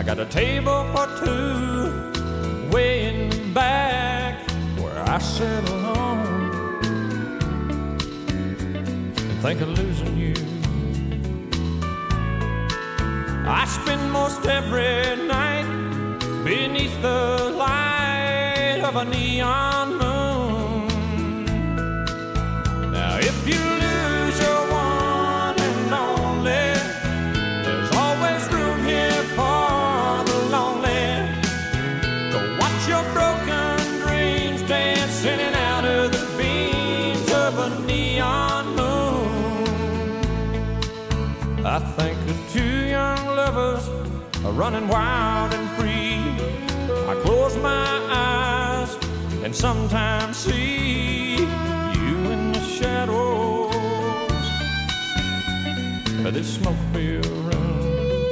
got a table for two way in the back where I sit alone and think of losing you. I spend most every night beneath the light of a neon moon. Now if you lose your one and only, there's always room here for the lonely. Go watch your broken dreams dance in and out of the beams of a neon moon. I think of two young lovers are running wild and free. I close my eyes and sometimes see you in the shadows of this smoke-filled room.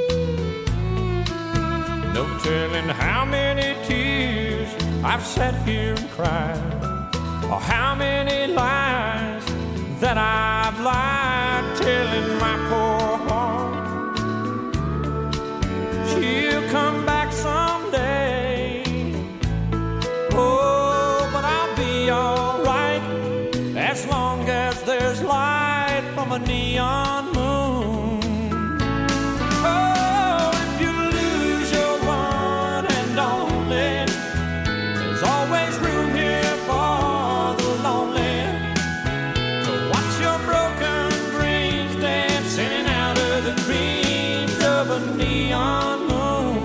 No telling how many tears I've sat here and cried, or how many lies that I've lied, telling my poor heart she'll come back someday. Oh, but I'll be alright as long as there's light from a neon moon. Oh, if you lose your one and only, there's always room here for the lonely. So watch your broken dreams dance in and out of the dreams of a neon moon.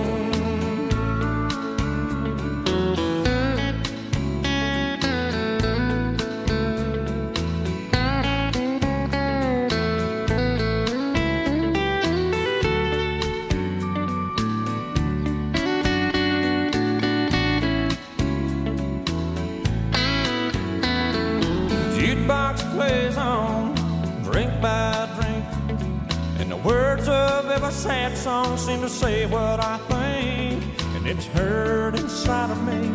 Jukebox plays on, drink by drink, and the words of every sad song seem to say what I think, and it's heard inside of me.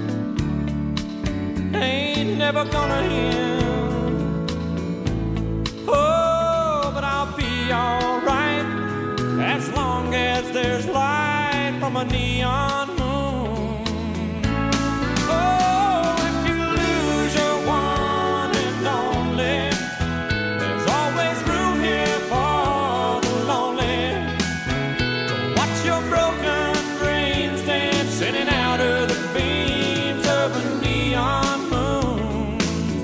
Ain't never gonna end. Oh, but I'll be alright as long as there's light from a neon moon. Oh, if you lose your one and only, there's always room here for the lonely. So watch your broken dreams dance in and out of the beams of a neon moon.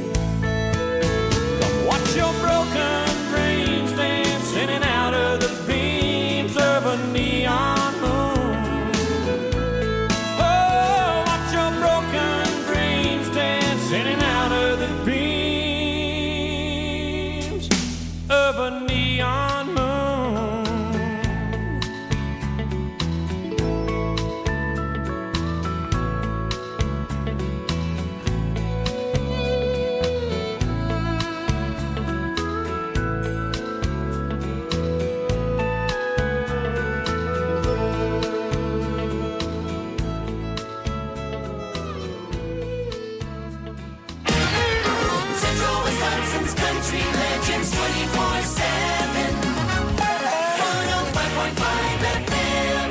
Come watch your broken dreams dance in and out of the beams of a neon moon. Oh, watch your broken dreams dance in and out of the beams of a neon moon. Central Wisconsin's country legends 24/7. 105.5 FM.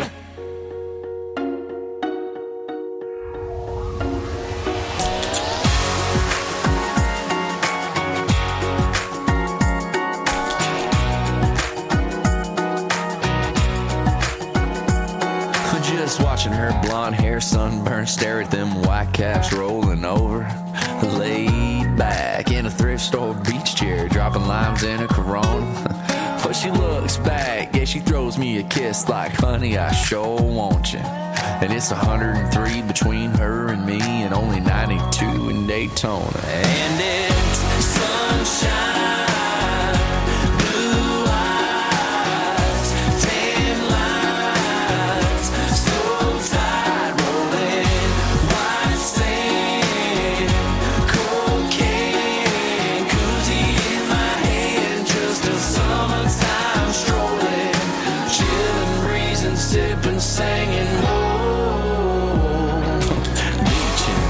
Just watching her blonde hair sunburn, stare at them white caps rolling over. Laid back in a thrift store beach chair, dropping limes in a Corona. But she looks back, yeah, she throws me a kiss like, honey, I sure want you. And it's 103 between her and me, and only 92 in Daytona. And it's sunshine, blue eyes, tan lines, so tight rolling, white sand, cocaine, koozie in my hand, just a summertime strolling, chilling, breezing, sipping, singing, whoa, beaching.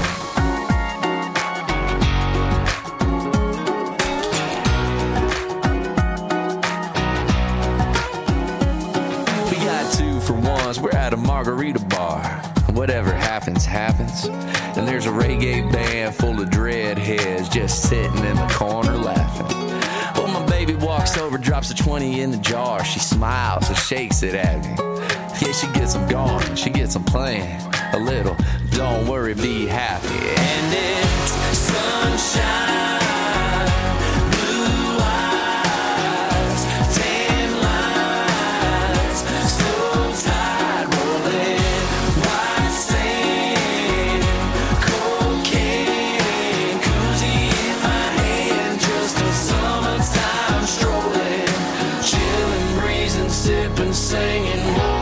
We got Alright, 2 for 1s, we're at a margarita bar. Whatever happens, happens. And there's a reggae band full of dreadheads just sitting in the corner laughing. Well, my baby walks over, drops a 20 in the jar. She smiles and shakes it at me. Yeah, she gets them going, she gets them playing a little. Don't worry, be happy. And it's sunshine, blue eyes, tan lines, slow tide rolling, white sand, cocaine, koozie in my hand, just a summertime strolling, chilling, breezing, sipping, singing.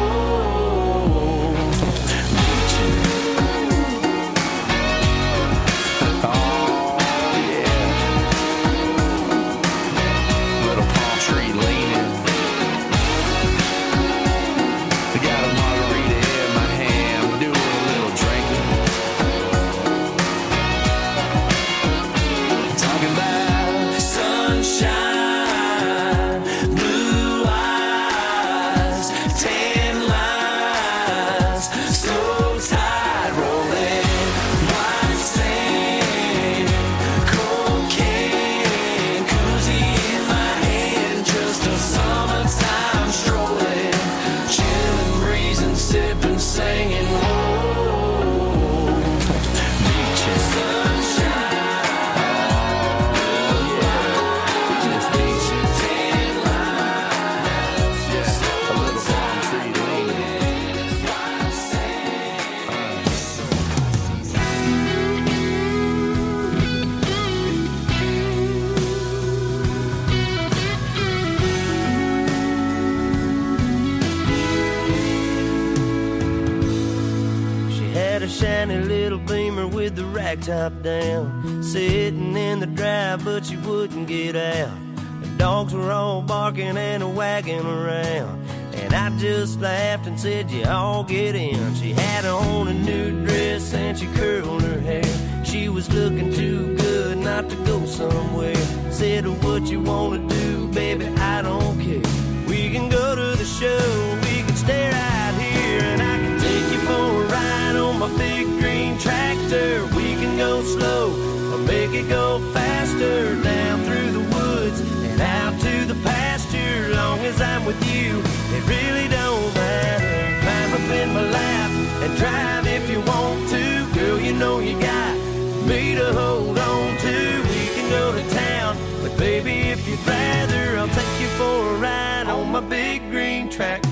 Top down, sitting in the drive, but she wouldn't get out. The dogs were all barking and wagging around, and I just laughed and said, "You all get in." She had on a new dress and she curled her hair. She was looking too good not to go somewhere. Said, "What you wanna do, baby? I don't care. We can go to the show, we can stay right here, and I can take you for a ride on my big green tractor. We can go slow or make it go faster, down through the woods and out to the pasture. Long as I'm with you, it really don't matter. Climb up in my lap and drive if you want to. Girl, you know you got me to hold on to. We can go to town, but baby, if you'd rather, I'll take you for a ride on my big green tractor.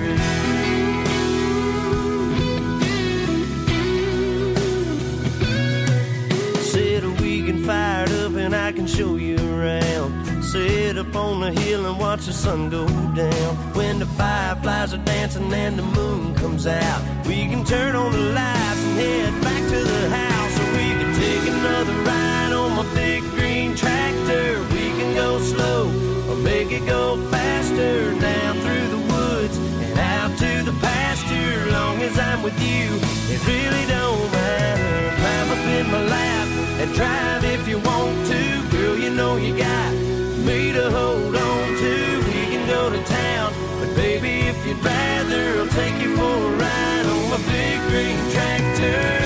Fired up and I can show you around. Sit up on the hill and watch the sun go down. When the fireflies are dancing and the moon comes out, we can turn on the lights and head back to the house. Or we can take another ride on my big green tractor. We can go slow or make it go faster, down through the woods and out to the pasture. Long as I'm with you, it really don't matter. Climb up in my lap and drive if you want to. Girl, you know you got me to hold on to. We can go to town, but baby, if you'd rather, I'll take you for a ride on my big green tractor.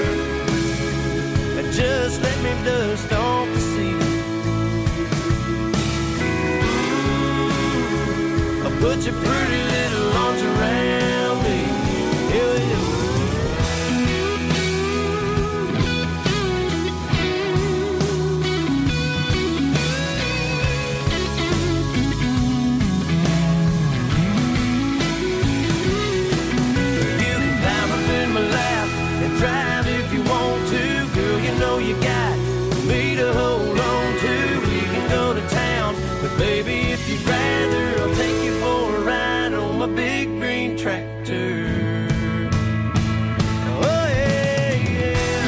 And just let me dust off the seat. I'll put your pretty little arms around me. Yeah, yeah. Drive if you want to, girl, you know you got me to hold on to. We can go to town, but baby, if you'd rather, I'll take you for a ride on my big green tractor. Oh yeah, yeah.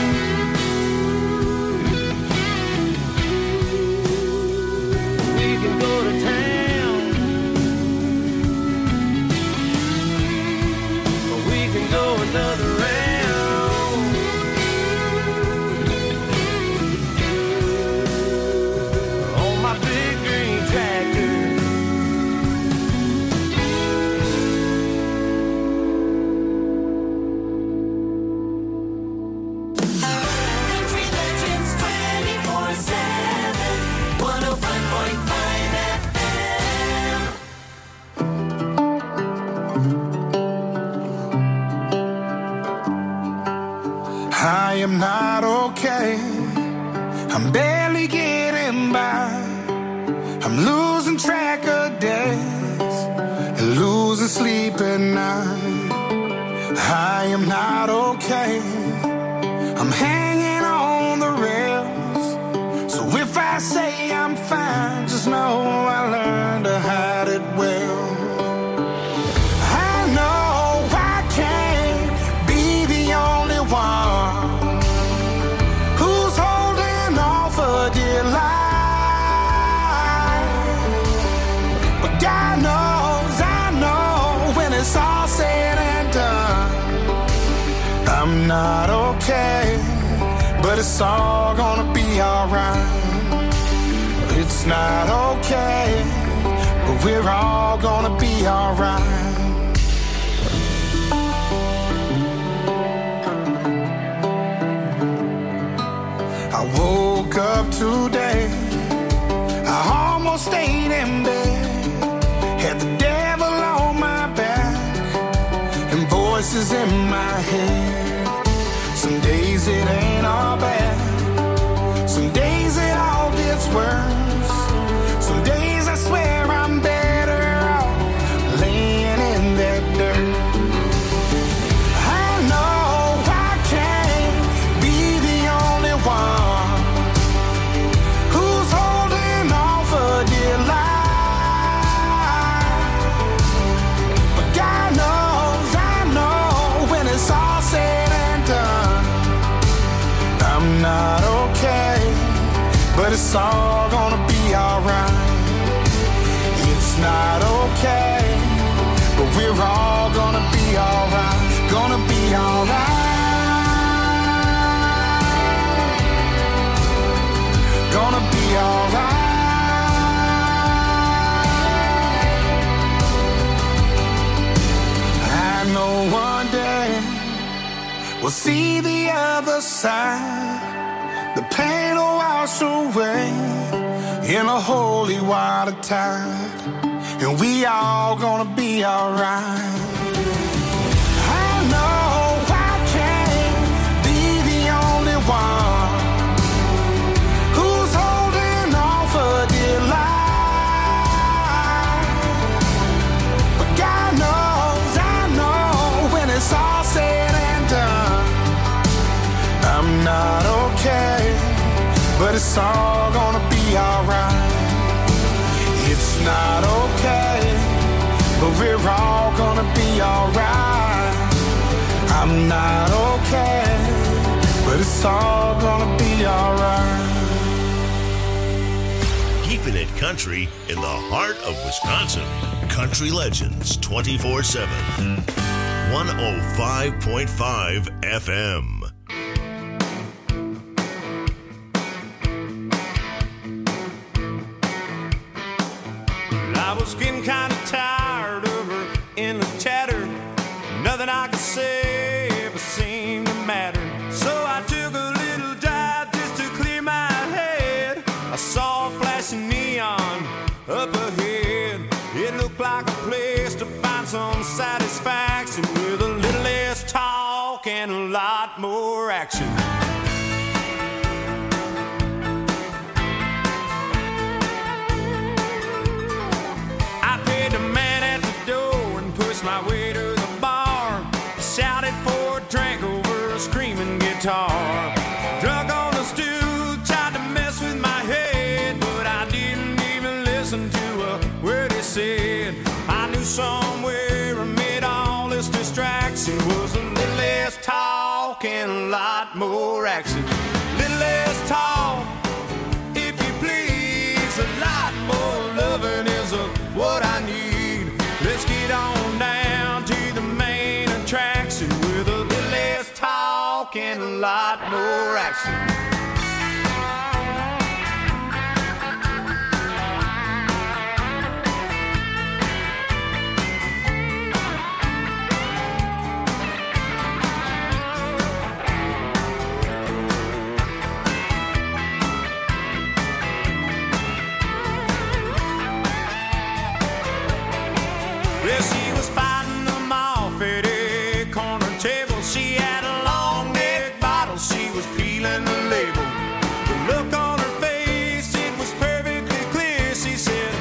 We can go to town, or we can go another round. losing track of days and losing sleep at night. I am not okay. I'm hanging on the rails. So if I say I'm fine, just know I learned to hide it well. I know I can't be the only one who's holding on for dear life. But God knows, I know when it's all said and done, I'm not okay, but it's all gonna be alright. It's not okay, but we're all gonna be alright. I woke up today, I almost stayed in bed, had the devil on my back and voices in my head. Some days it ain't all bad, some days it all gets worse. Some days I swear I'm better off laying in that dirt. I know I can't be the only one who's holding on for dear life. But God knows, I know when it's all said and done, I'm not okay, but it's all gonna be alright. It's not okay, but we're all gonna be alright. Gonna be alright. Gonna be alright. I know one day we'll see the other side. The pain will wash away in a holy water tide, and we all gonna be alright. I know I can't be the only one who's holding on for dear life. But God knows, I know when it's all said and done, I'm not okay, but it's all gonna be alright. It's not okay, but we're all gonna be alright. I'm not okay, but it's all gonna be alright. Keeping it country in the heart of Wisconsin. Country Legends 24/7. 105.5 FM. I was getting kind of tired of her endless chatter. Nothing I could say ever seemed to matter. So I took a little dive just to clear my head. I saw a flashing neon up ahead. It looked like a place to find some satisfaction with a little less talk and a lot more action. My way to the bar, shouted for a drink over a screaming guitar. Drunk on the stool, tried to mess with my head, but I didn't even listen to a word he said. I knew somewhere amid all this distraction was a little less talk and a lot more action. Little less talk, if you please, a lot more loving is what I need. Let's get on down to the main attraction with a little less talk and a lot more action. Well, she was fighting them off at a corner table. She had a long neck bottle, she was peeling the label. The look on her face, it was perfectly clear. She said,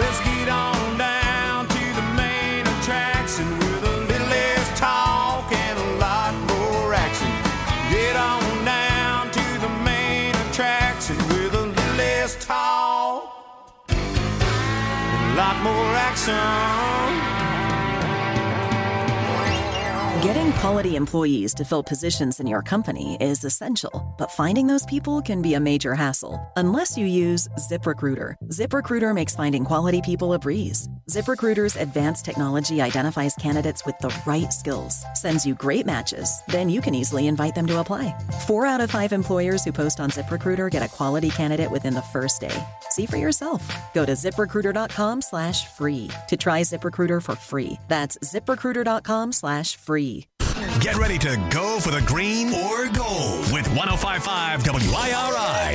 Let's get on down to the main attraction with a little less talk and a lot more action. Get on down to the main attraction with a little less talk and a lot more action. Getting quality employees to fill positions in your company is essential, but finding those people can be a major hassle unless you use ZipRecruiter. ZipRecruiter makes finding quality people a breeze. ZipRecruiter's advanced technology identifies candidates with the right skills, sends you great matches, then you can easily invite them to apply. 4 out of 5 employers who post on ZipRecruiter get a quality candidate within the first day. See for yourself. Go to ZipRecruiter.com/free to try ZipRecruiter for free. That's ZipRecruiter.com/free. Get ready to go for the green or gold with 105.5 WIRI.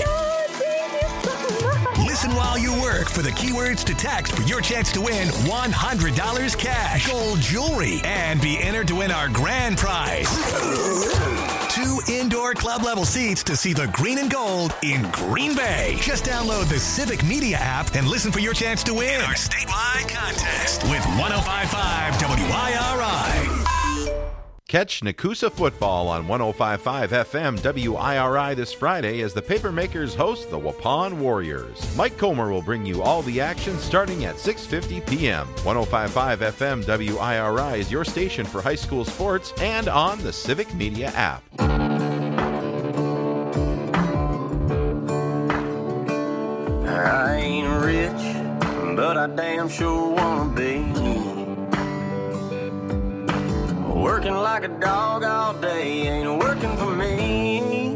Listen while you work for the keywords to text for your chance to win $100 cash, gold jewelry, and be entered to win our grand prize. 2 indoor club level seats to see the green and gold in Green Bay. Just download the Civic Media app and listen for your chance to win our statewide contest with 105.5 WIRI. Catch Nakusa football on 105.5 FM WIRI this Friday as the Papermakers host the Waupun Warriors. Mike Comer will bring you all the action starting at 6:50 p.m. 105.5 FM WIRI is your station for high school sports and on the Civic Media app. I ain't rich, but I damn sure wanna be. Working like a dog all day ain't working for me.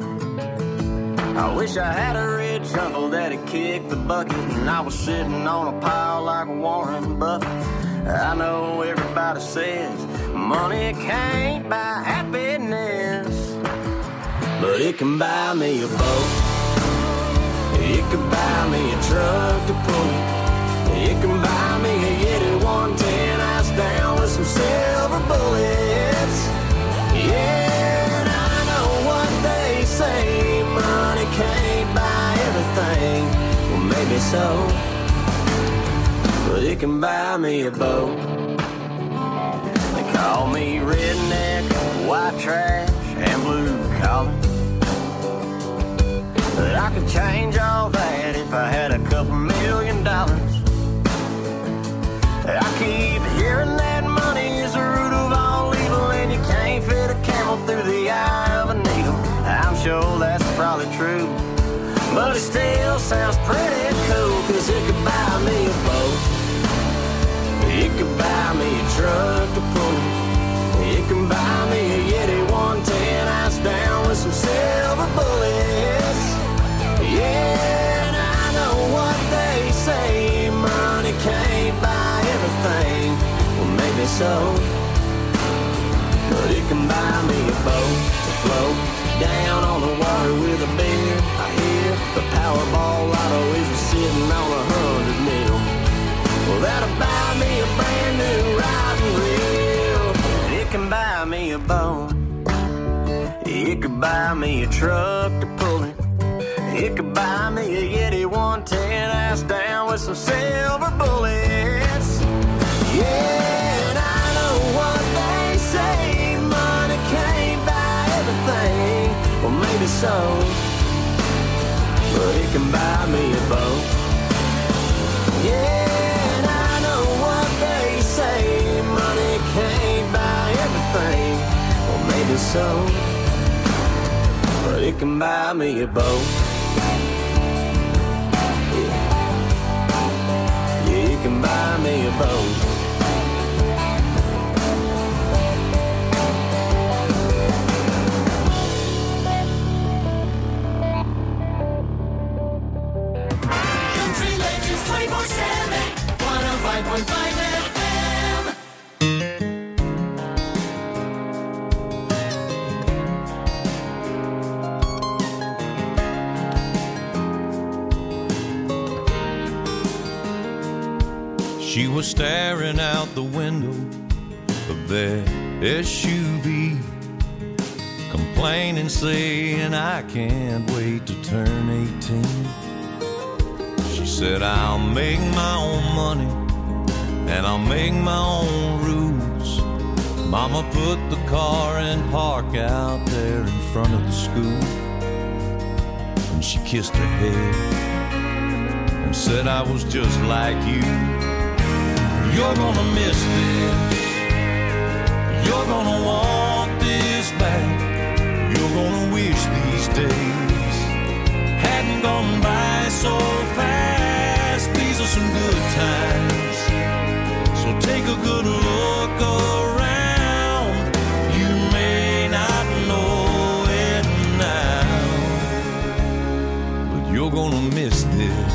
I wish I had a rich uncle that'd kick the bucket and I was sitting on a pile like Warren Buffett. I know everybody says money can't buy happiness, but it can buy me a boat. It can buy me a truck to pull it. It can buy me a Yeti 110 ice down with some silver bullets. Yeah, and I know what they say, money can't buy everything. Well, maybe so, but it can buy me a boat. They call me redneck, white trash, and blue collar, but I could change all that if I had a couple $1 million. I keep hearing that money is the root of all evil, and you can't fit a camel through the eye of a needle. I'm sure that's probably true, but it still sounds pretty cool, cause it could buy me a boat. It could buy me a truck to pull it. It can buy me a Yeti 110 ice down with some silver bullets. Yeah, and I know what they say, money can't buy everything. Well, maybe so, but it can buy me a boat to float down on the water with a beer. I hear the Powerball lotto is sitting on 100 mil. Well, that'll buy me a brand new riding reel. It can buy me a boat. It could buy me a truck to pull it. It could buy me a Yeti 110 ass down with some silver bullets. Yeah, and I know what they say, money can't buy everything. Well, maybe so, but it can buy me a boat. Yeah, and I know what they say, money can't buy everything. Well, maybe so, but it can buy me a boat. You can buy me a boat. Country Legends 24/7, 105.5 FM. She was staring out the window of that SUV, complaining, saying, I can't wait to turn 18. She said, I'll make my own money and I'll make my own rules. Mama put the car in park out there in front of the school, and she kissed her head and said I was just like you. You're gonna miss this, you're gonna want this back, you're gonna wish these days hadn't gone by so fast. These are some good times, so take a good look around. You may not know it now, but you're gonna miss this.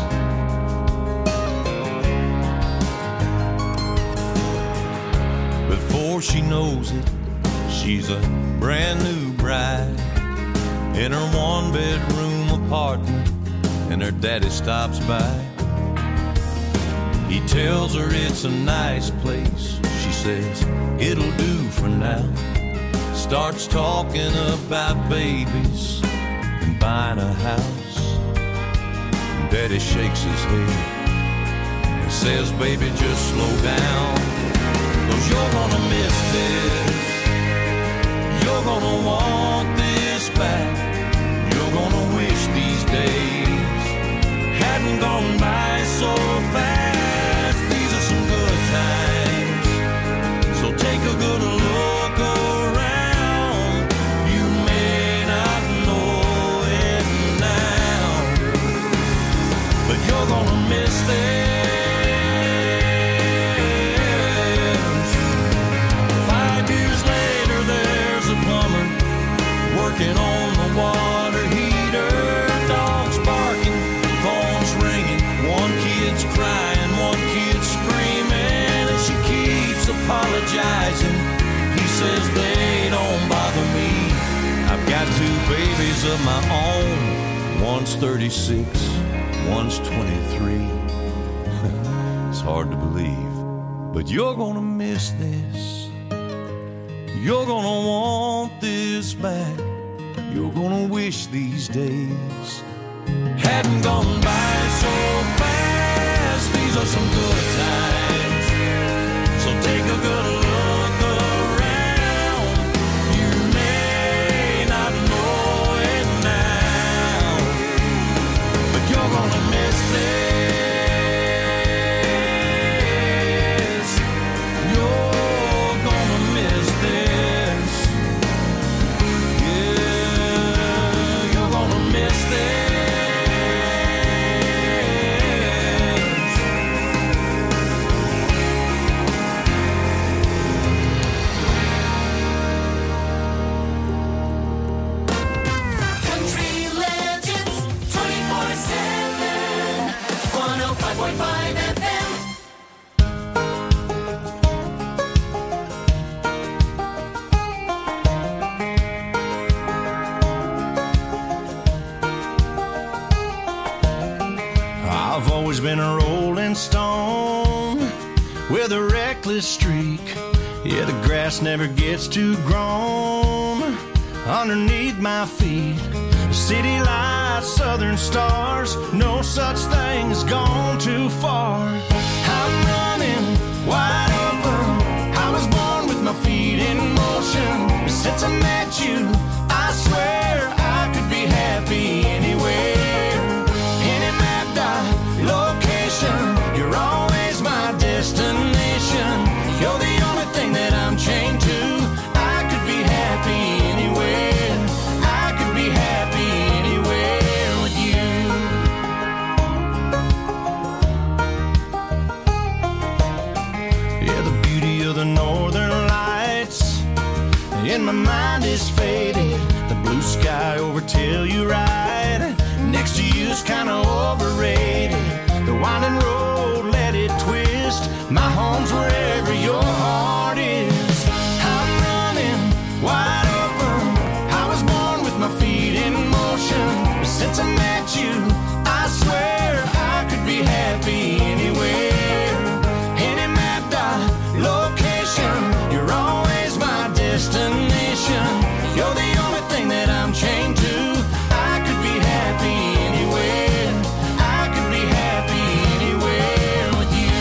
Before she knows it, she's a brand new bride in her one-bedroom apartment, and her daddy stops by. He tells her it's a nice place. She says, it'll do for now. Starts talking about babies and buying a house. Daddy shakes his head and says, baby, just slow down, 'cause you're gonna miss this, you're gonna want this back, you're gonna wish these days hadn't gone by so fast. These are some good times, so take a good look around. You may not know it now, but you're gonna miss this. 5 years later, there's a plumber working on the water heater. Dogs barking, phones ringing, one kid's crying, one kid's screaming, and she keeps apologizing. He says they don't bother me, I've got 2 babies of my own. One's 36, one's 23. It's hard to believe, but you're gonna miss this, you're gonna want this back, you're gonna wish these days hadn't gone by so fast. These are some good times, so take a good look around. You may not know it now, but you're gonna miss this, you're gonna miss this, yeah, you're gonna miss this. Country Legends 24/7, 105.5 FM. I've always been a rolling stone with a reckless streak. Yeah, the grass never gets too grown underneath my feet. City lights, southern stars, no such thing as gone too far. I'm running wide open, I was born with my feet in motion. Since I met you, I swear I could be happy anywhere. Any map dot location, you're always my destination. You're the only thing that I'm chained to. I could be happy anywhere, I could be happy anywhere with you. Yeah, the beauty of the northern lights in my mind is faded. The blue sky over Telluride next to you's kinda overrated. The winding road, let it twist. My home's wherever your heart is. I'm running wide open, I was born with my feet in motion. Since I met you, I swear I could be happy anywhere. Any map dot location, you're always my destination. You're the only thing that I'm chained to. I could be happy anywhere, I could be happy anywhere with you.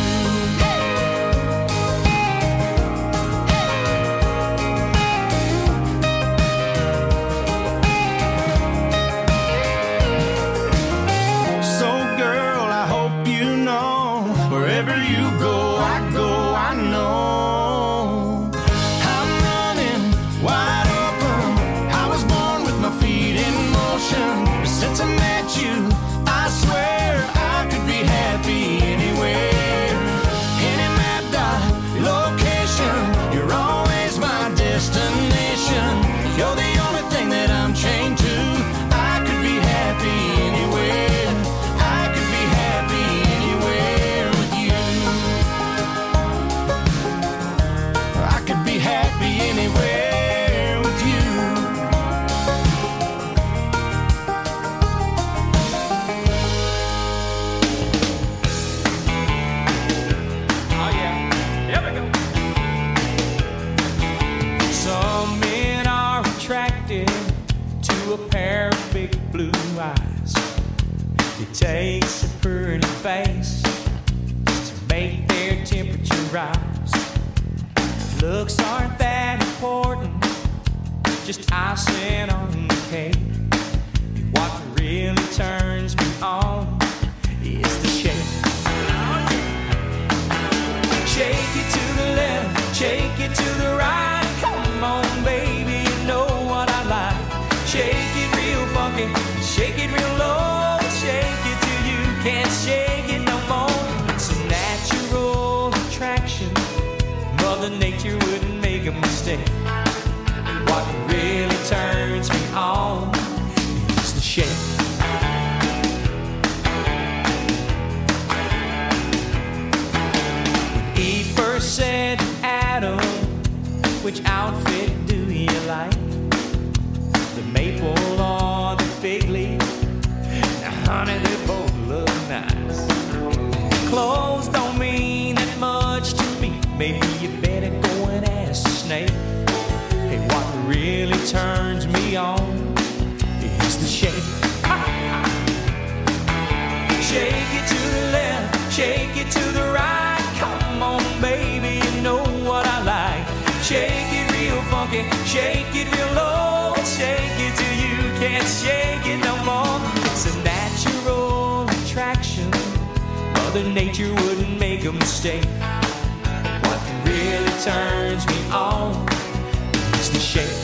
pair of big blue eyes. It takes a pretty face to make their temperature rise. Looks aren't that important, just icing on the cake. What really turns me on is the shake. Shake it to the left, shake it to the right. Come on, baby, you know what I like. Shake it real funky, shake it real low. Shake it till you can't shake it no more. It's a natural attraction. Mother Nature wouldn't make a mistake. What really turns me on is the shake. When Eve first said to Adam, which outfit do you like? The maple or the fig leaf? Now, honey, they both look nice. Clothes don't mean that much to me. Maybe you better go and ask the snake. Hey, what really turns me on is the shake. Shake it to the left, shake it to the right. Come on, baby, you know what I like. Shake it real funky, shake it real low. Shake it till you can't shake it no more. It's a natural attraction. Mother Nature wouldn't make a mistake. What really turns me on is the shake.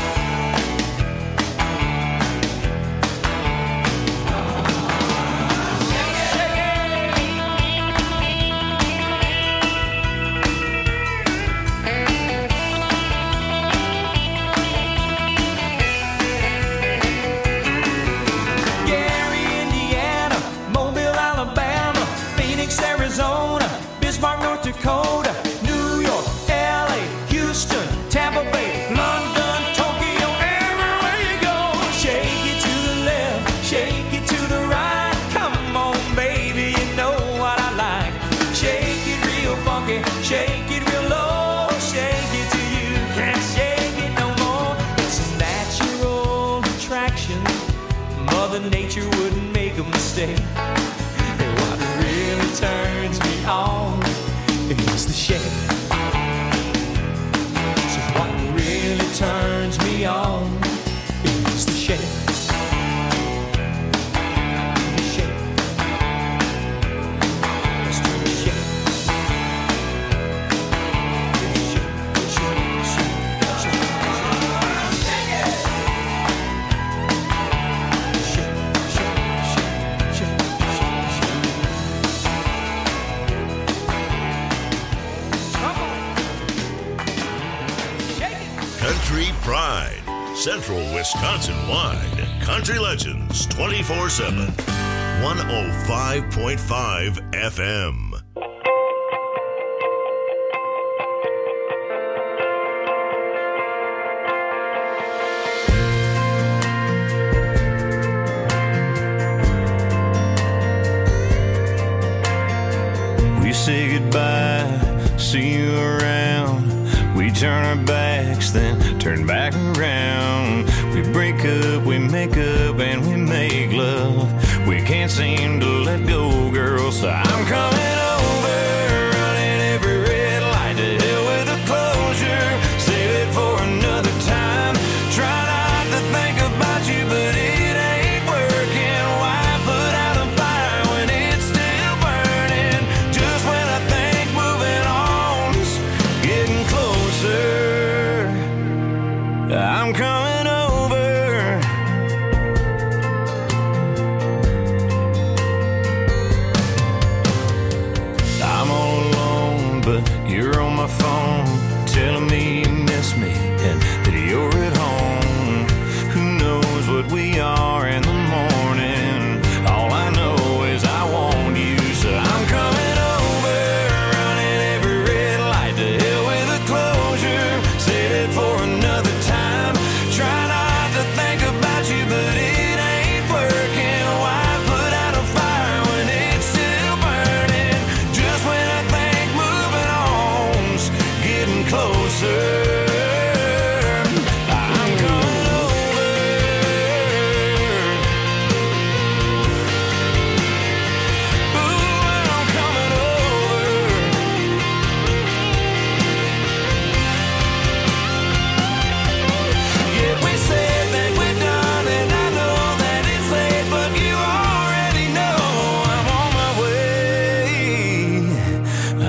Arizona, Bismarck, North Dakota, New York, LA, Houston, Tampa Bay, London, Tokyo, everywhere you go. Shake it to the left, shake it to the right. Come on, baby, you know what I like. Shake it real funky, shake it real low. Shake it till you can't shake it no more. It's a natural attraction. Mother Nature wouldn't make a mistake. Really turns me on is the shake. So what really turns me on is the shake. The shake. Let's do the shake. Country Pride, Central Wisconsin-wide. Country Legends 24/7. 105.5 FM. We say goodbye, see you around. We turn our backs, then turn back around. We break up, we make up, and we make love. We can't seem to let go, girl, so I'm coming over, running every red light. To hell with the closure, save it for another time. Try not to think about you, but it ain't working. Why put out a fire when it's still burning? Just when I think moving on's getting closer, I'm coming over. I'm all alone, but you're on my phone, telling me you miss me and that you're at home. Who knows what we are in the morning? All I know is I want you, so I'm coming over, running every red light. To hell with the closure, save it for another time. Try not to think about you, but it ain't working. Why put out a fire when it's still burning? Just when I think moving on's getting closer, I'm coming over.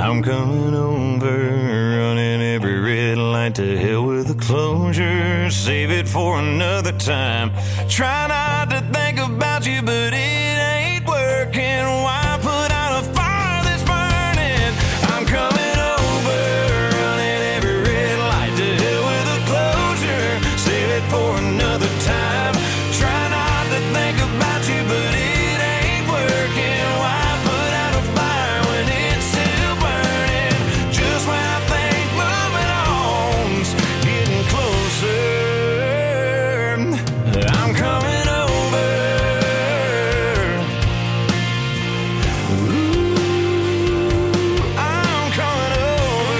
I'm coming over, running every red light, to hell with the closure. Save it for another time. Try not to think about you, but it ain't working. Why put out a fire that's burning? I'm coming over, running every red light, to hell with the closure. Save it for another time. Try not to think about you, but it ain't working. Why put out a fire when it's still burning? Just when I think moving on's getting closer, I'm coming over. Ooh, I'm coming over.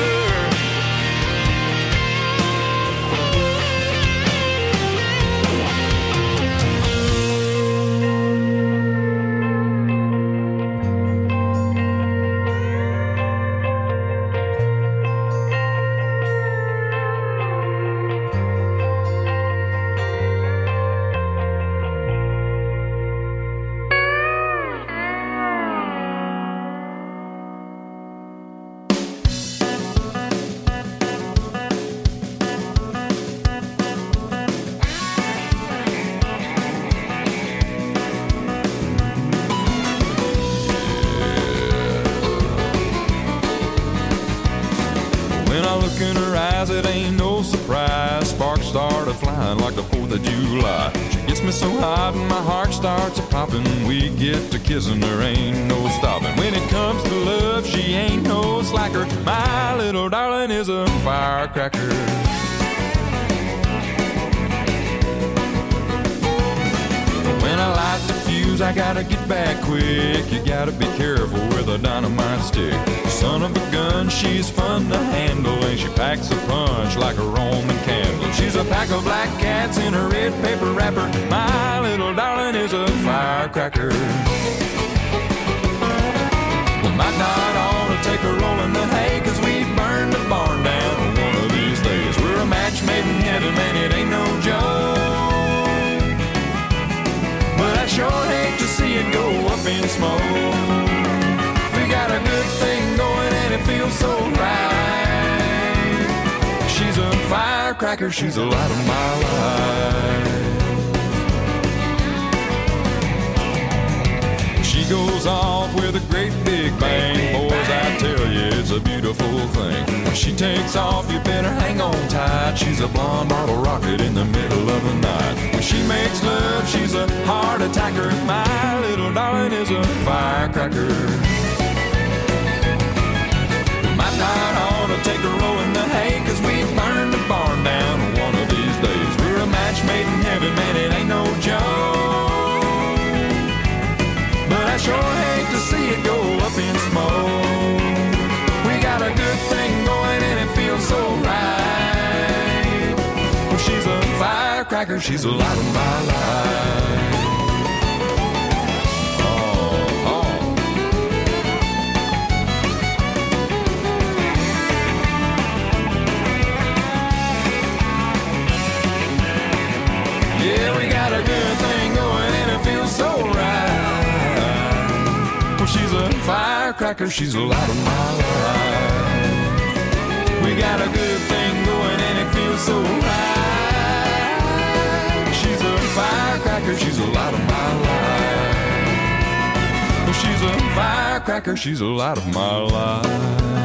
When I look in her eyes, it ain't no surprise. Sparks start a-flying like the 4th of July. She gets me so hot and my heart starts a-popping. We get to kissing, there ain't no stopping. When it comes to love, she ain't no slacker. My little darling is a firecracker. When I light the fuse, I gotta get back quick. You gotta be careful with a dynamite stick. Son of a gun, she's fun to handle, and she packs a punch like a Roman candle. She's a pack of black cats in a red paper wrapper. My little darling is a firecracker. We might not ought to take a roll in the hay, 'cause we burn the barn down one of these days. We're a match made in heaven, man, it ain't no joke. But I sure hate to see it go up in smoke. We got a good thing going and it feels so right. She's a firecracker, she's the light of my life. She goes off with a great big bang. Boys, I tell you, it's a beautiful thing. When she takes off, you better hang on tight. She's a blonde bottle rocket in the middle of the night. When she makes love, she's a heart attacker. My little darling is a firecracker. We might not ought to take a roll in the hay, 'cause we burn the barn down one of these days. We're a match made in heaven, man, it ain't no joke. But I sure hate to see it go up in smoke. We got a good thing going and it feels so right. Well, she's a firecracker, she's the light of my life. Yeah, we got a good thing going and it feels so right. Well, she's a firecracker, she's the light of my life. We got a good thing going and it feels so right. She's a firecracker, she's the light of my life. Well, she's a firecracker, she's the light of my life.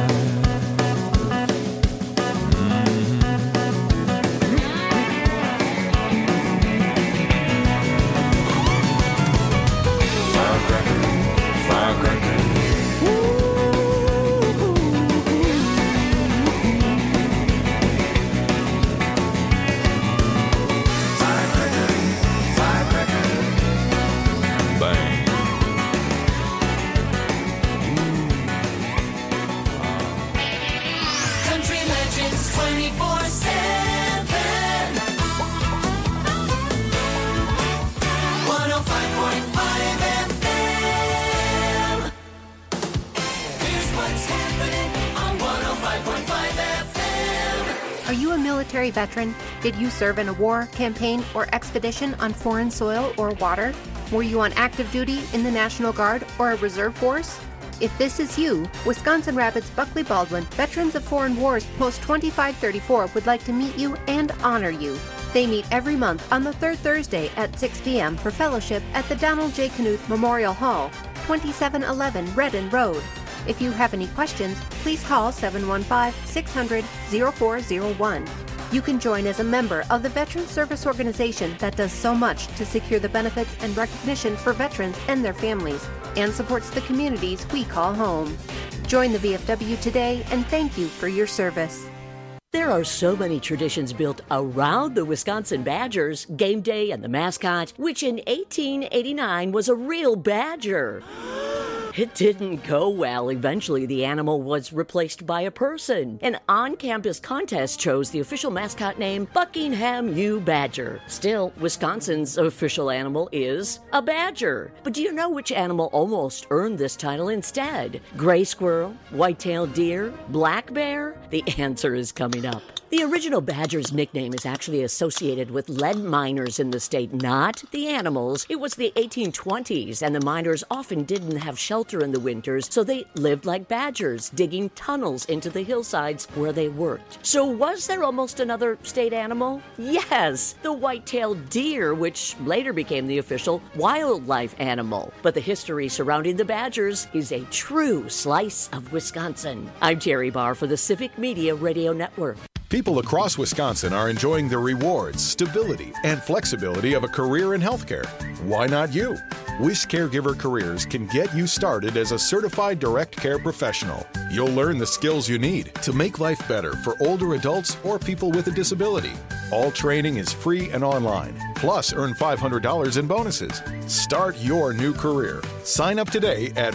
Country Legends 24/7. 105.5 FM. Here's what's happening on 105.5 FM. Are you a military veteran? Did you serve in a war, campaign, or expedition on foreign soil or water? Were you on active duty in the National Guard or a reserve force? If this is you, Wisconsin Rapids Buckley Baldwin Veterans of Foreign Wars Post 2534 would like to meet you and honor you. They meet every month on the third Thursday at 6 p.m. for fellowship at the Donald J. Knuth Memorial Hall, 2711 Redden Road. If you have any questions, please call 715-600-0401. You can join as a member of the Veteran Service Organization that does so much to secure the benefits and recognition for veterans and their families, and supports the communities we call home. Join the VFW today, and thank you for your service. There are so many traditions built around the Wisconsin Badgers, game day and the mascot, which in 1889 was a real badger. It didn't go well. Eventually, the animal was replaced by a person. An on-campus contest chose the official mascot name Buckingham U. Badger. Still, Wisconsin's official animal is a badger. But do you know which animal almost earned this title instead? Gray squirrel, white-tailed deer, black bear? The answer is coming up. The original badger's nickname is actually associated with lead miners in the state, not the animals. It was the 1820s, and the miners often didn't have shelter in the winters, so they lived like badgers, digging tunnels into the hillsides where they worked. So was there almost another state animal? Yes, the white-tailed deer, which later became the official wildlife animal. But the history surrounding the badgers is a true slice of Wisconsin. I'm Terry Barr for the Civic Media Radio Network. People across Wisconsin are enjoying the rewards, stability, and flexibility of a career in healthcare. Why not you? Wish Caregiver Careers can get you started as a certified direct care professional. You'll learn the skills you need to make life better for older adults or people with a disability. All training is free and online. Plus, earn $500 in bonuses. Start your new career. Sign up today at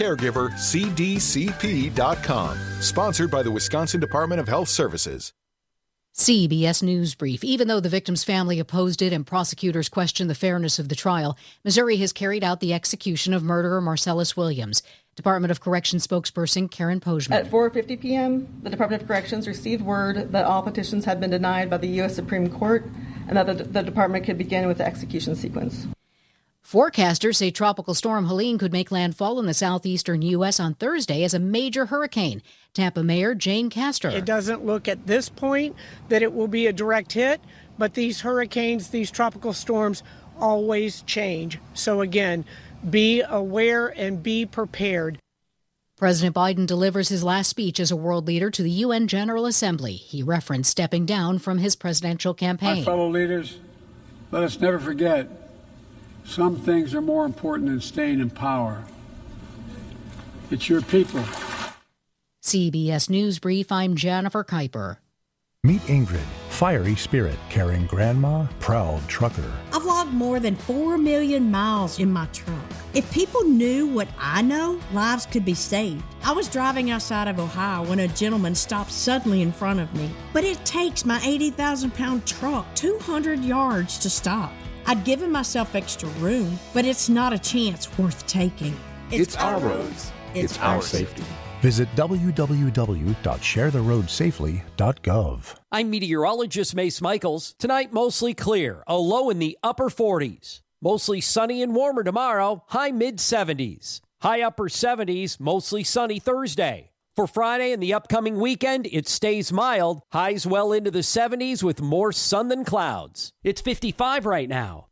WisCaregiverCDCP.com. Sponsored by the Wisconsin Department of Health Services. CBS News Brief. Even though the victim's family opposed it and prosecutors questioned the fairness of the trial, Missouri has carried out the execution of murderer Marcellus Williams. Department of Corrections spokesperson Karen Pojman. At 4:50 p.m., the Department of Corrections received word that all petitions had been denied by the U.S. Supreme Court and that the department could begin with the execution sequence. Forecasters say Tropical Storm Helene could make landfall in the southeastern U.S. on Thursday as a major hurricane. Tampa Mayor Jane Castor. It doesn't look at this point that it will be a direct hit, but these hurricanes, these tropical storms always change. So again, be aware and be prepared. President Biden delivers his last speech as a world leader to the UN General Assembly. He referenced stepping down from his presidential campaign. My fellow leaders, let us never forget, some things are more important than staying in power. It's your people. CBS News Brief, I'm Jennifer Kuiper. Meet Ingrid, fiery spirit, caring grandma, proud trucker. I've logged more than 4 million miles in my truck. If people knew what I know, lives could be saved. I was driving outside of Ohio when a gentleman stopped suddenly in front of me. But it takes my 80,000-pound truck 200 yards to stop. I'd given myself extra room, but it's not a chance worth taking. It's our roads. It's our safety. Visit www.sharetheroadsafely.gov. I'm meteorologist Mace Michaels. Tonight, mostly clear, a low in the upper 40s. Mostly sunny and warmer tomorrow, high mid-70s. High upper 70s, mostly sunny Thursday. For Friday and the upcoming weekend, it stays mild. Highs well into the 70s with more sun than clouds. It's 55 right now.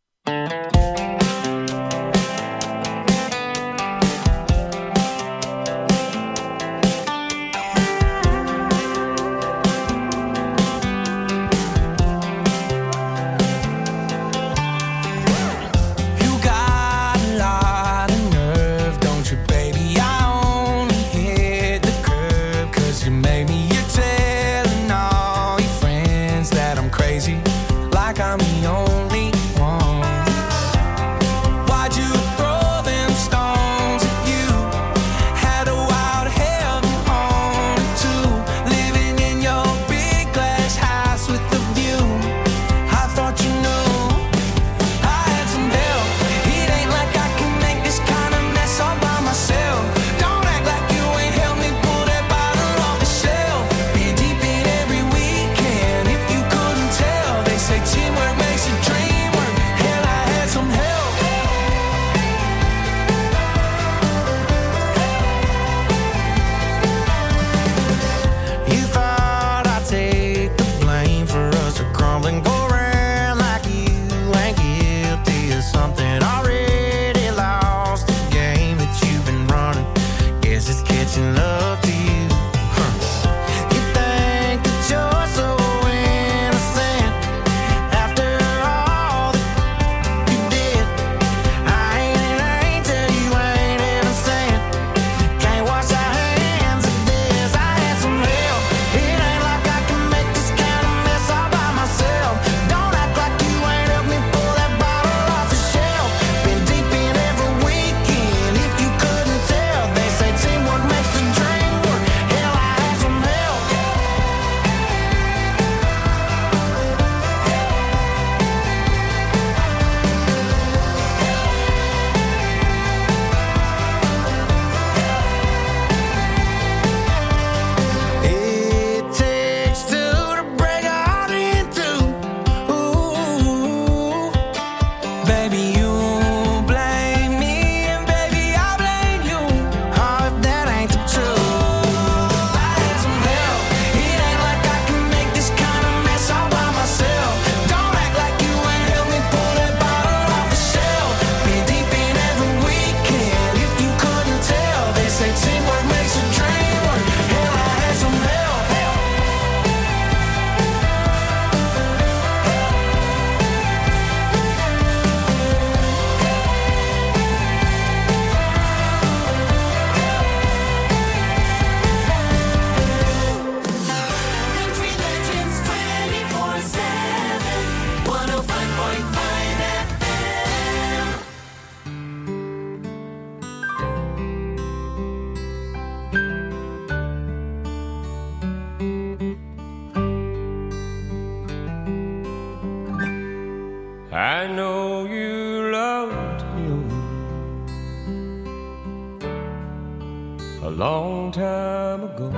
time ago.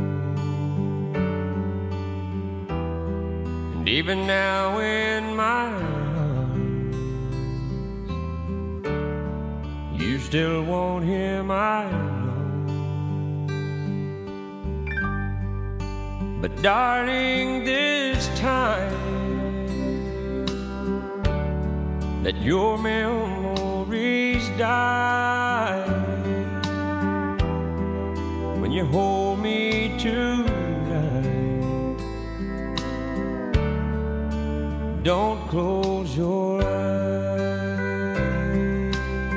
And even now in my arms, you still want him, I know. But darling, this time let your memories die. When you hold me tonight, don't close your eyes.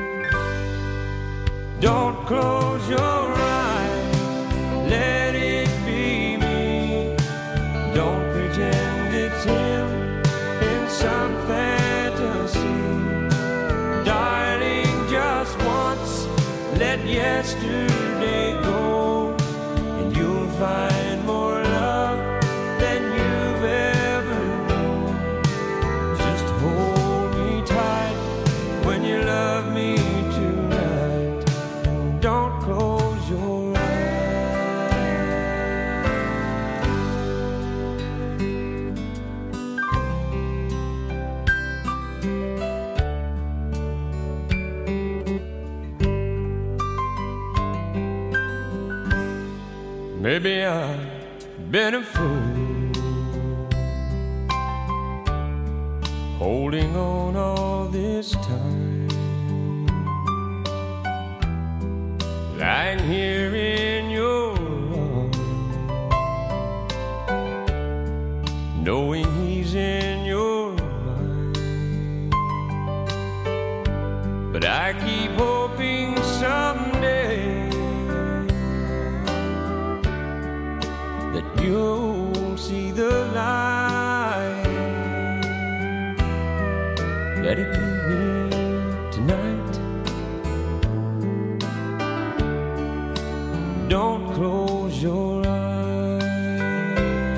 Don't close your eyes. Let it be me. Don't pretend it's him in some fantasy. Darling, just once, let yesterday go, and you'll find more love than you've ever known. Just hold me tight when you love me tonight, and don't close your eyes. Maybe I've been a fool, holding on all this time, lying here in your arms, knowing he's in your mind. But I keep hoping someday that you'll see the light. Let it be me tonight. Don't close your eyes.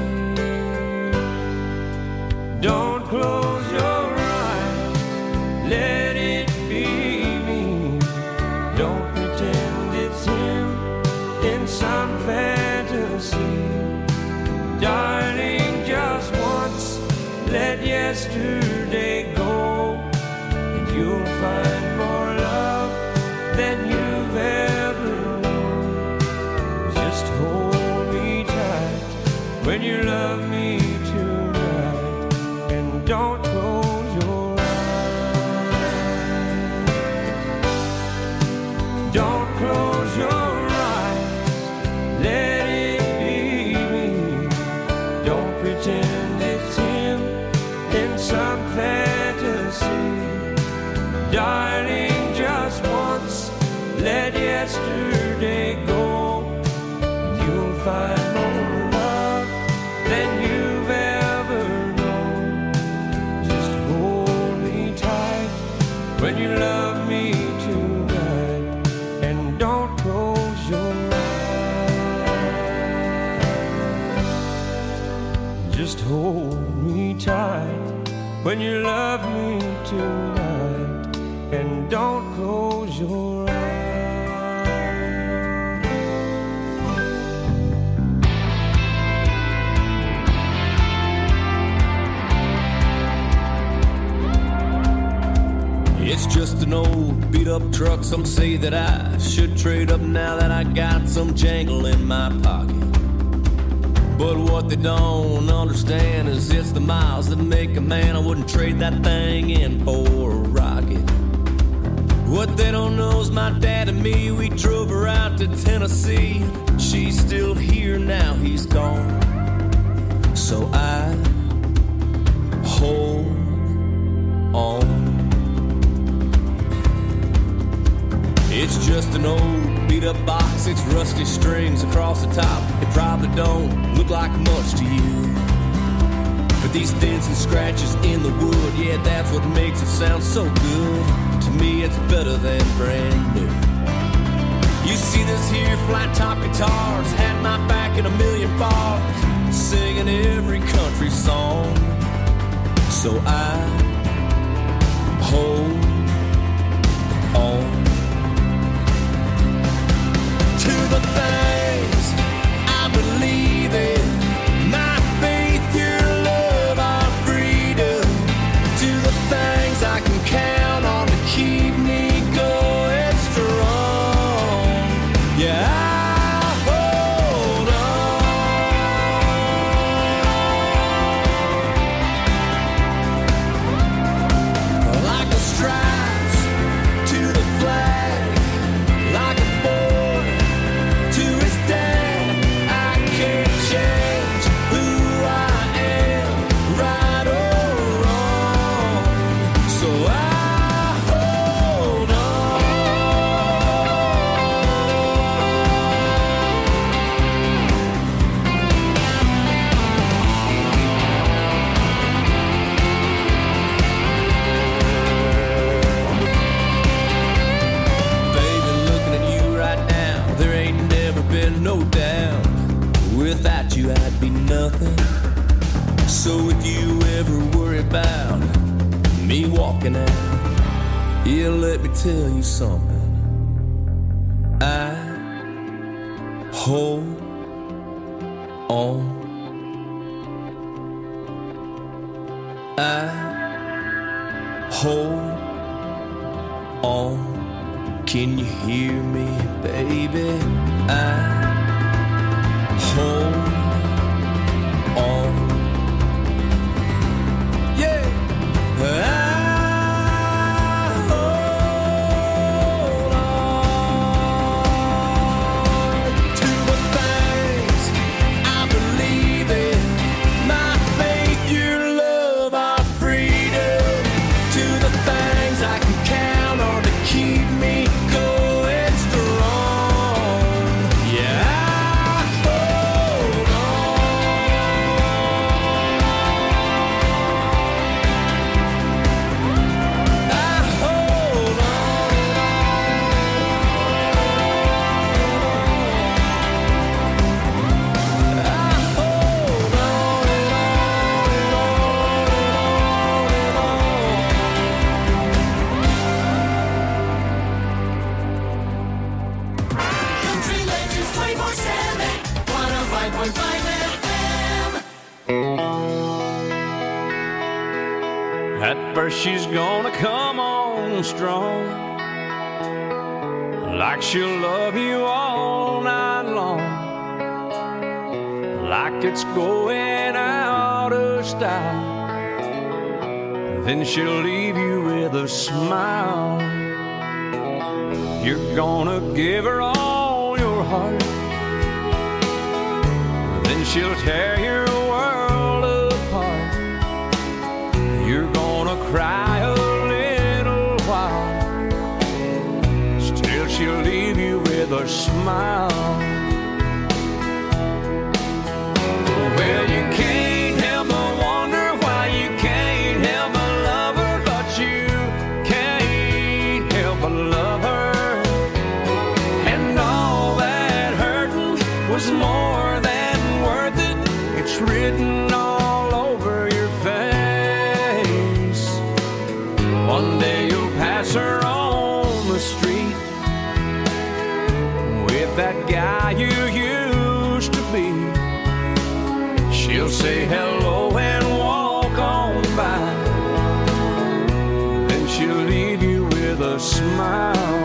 Don't close your eyes. Let it be me. Don't pretend it's him in some fantasy. Darling, just once, let yesterday go, and you'll find more love than you've ever known. Just hold me tight when you love me tonight, and don't close your eyes. Don't close your eyes. Let it be me. Don't pretend it's him in some fantasy. Darling, just once, let yesterday go, and you'll find more love than you've ever known. Just hold me tight when you love me tonight, and don't close your eyes. Just hold me tight when you love me tonight, and don't close your eyes. It's just an old beat up truck. Some say that I should trade up now that I got some jangle in my pocket. But what they don't understand is it's the miles that make a man. I wouldn't trade that thing in for a rocket. What they don't know is my dad and me, we drove her out to Tennessee. She's still here now, he's gone. So I hold on. It's just an old beat up box, it's rusty strings across the top. It probably don't look like much to you, but these dents and scratches in the wood, yeah, that's what makes it sound so good. To me it's better than brand new. You see this here flat top guitars had my back in a million bars, singing every country song. So I hold on to the things you I'd be nothing. So if you ever worry about me walking out, yeah, let me tell you something. I hold on. I hold on. Can you hear me, baby? I hold on. Yeah. At first she's gonna come on strong, like she'll love you all night long, like it's going out of style. Then she'll leave you with a smile. You're gonna give her all your heart, then she'll tear your world apart. You're gonna cry a little while, still she'll leave you with a smile. Well, you can't help but wonder why you can't help but love her, but you can't help but love her. And all that hurting was more than worth it. It's written all over your face. One day you'll pass her on the street with that guy you used to be. She'll say hello and walk on by, then she'll leave you with a smile.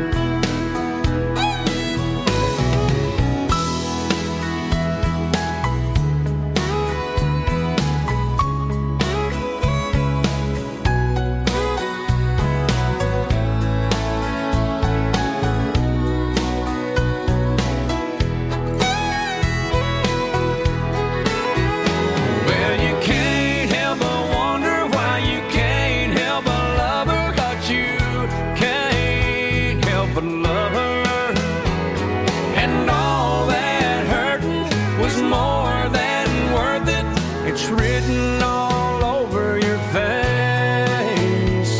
Written all over your face.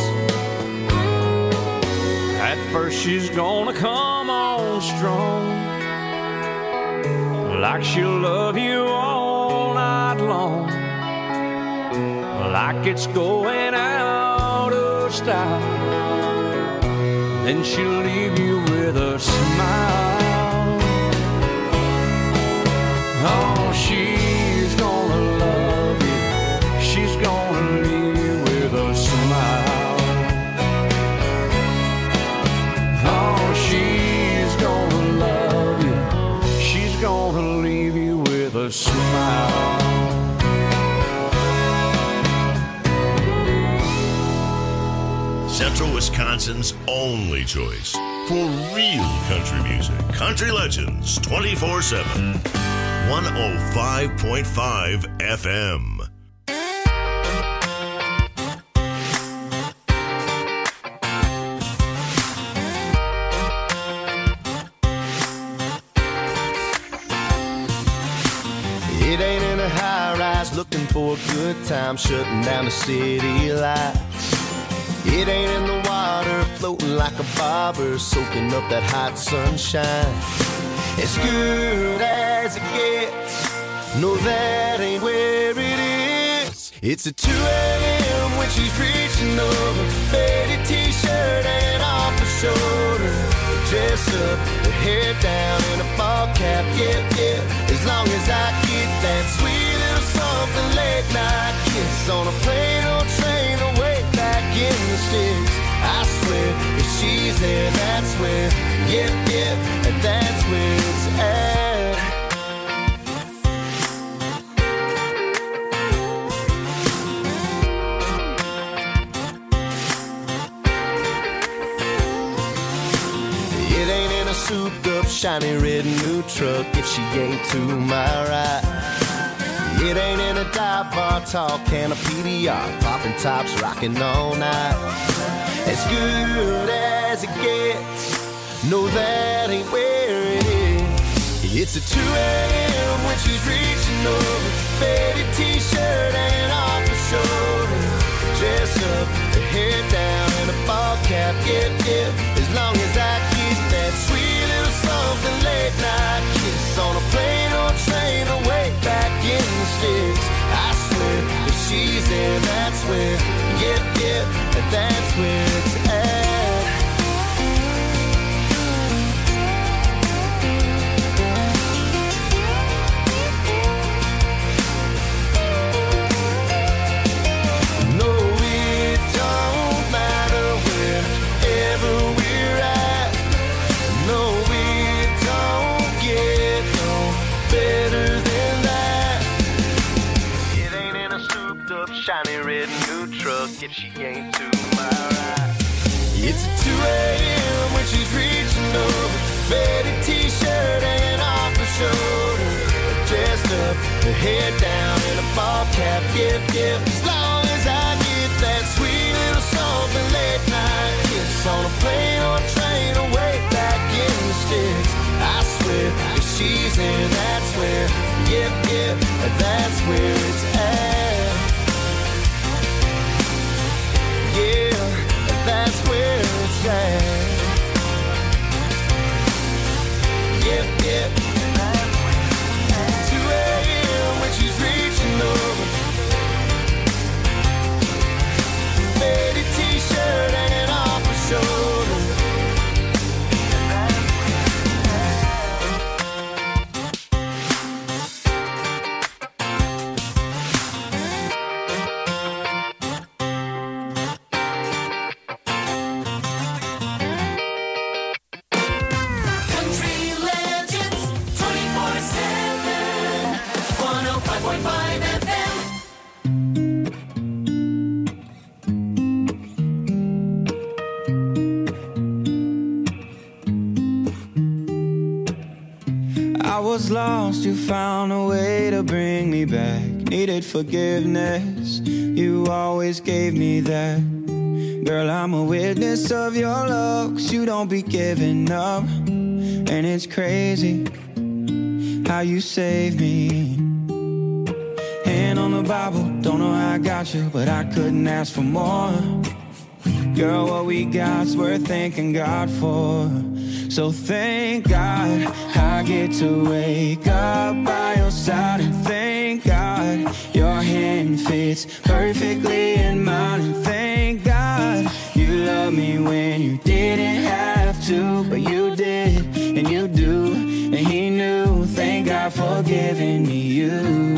At first she's gonna come on strong, like she'll love you all night long, like it's going out of style. Then she'll leave you with a smile. Oh, she's gonna love you, she's gonna leave you with a smile. Oh, she's gonna love you, she's gonna leave you with a smile. Central Wisconsin's only choice for real country music. Country Legends 24/7. 105.5 FM. It ain't in a high rise looking for a good time, shutting down the city lights. It ain't in the water floating like a bobber, soaking up that hot sunshine. As good as it gets, No, that ain't where it is. It's at 2 a.m. when she's reaching over, faded t-shirt and off her shoulder, dress up, her hair down and a ball cap, yeah, yeah. As long as I get that sweet little something late night kiss on a plane or train away back in the sticks. I swear, if she's there, that's where, yeah, yeah, and that's where it's at. It ain't in a souped up, shiny red new truck if she ain't to my right. It ain't in a dive bar, tall can of PBR, popping tops, rocking all night. As good as it gets, no, that ain't where it is. It's at 2 a.m. when she's reaching over, faded t-shirt and off her shoulder, dress up, her hair down and a ball cap, yeah, yeah. As long as I get that sweet little something late night kiss on a plane or train away back in the sticks. I swear, if she's there, that's where, yeah, yeah, and that's where it's at. No, it don't matter wherever we're at. No, it don't get no better than that. It ain't in a souped up, shiny red new truck if she ain't to my right. It's at 2 a.m. when she's reaching over, faded t-shirt and off her shoulder, dressed up, her hair down and a ball cap, yep, yep. As long as I get that sweet little something late night kiss on a plane or train away back in the sticks. I swear, if she's there, that's where, yep, yep, that's where it's at. Yeah, that's where it's at. Yep, yep. 2 a.m. when she's reaching over, faded t-shirt and off her shoulder. Country legends 24/7. 105.5 FM. I was lost, you found a way to bring me back. Needed forgiveness, you always gave me that. Girl, I'm a witness of your love, 'cause you don't be giving up. And it's crazy how you saved me. Hand on the Bible, don't know how I got you, but I couldn't ask for more. Girl, what we got's worth thanking God for. So thank God I get to wake up by your side, and thank God your hand fits perfectly in mine, and thank God you love me when you didn't have to, but you did, and you do, and he knew. Thank God for giving me you.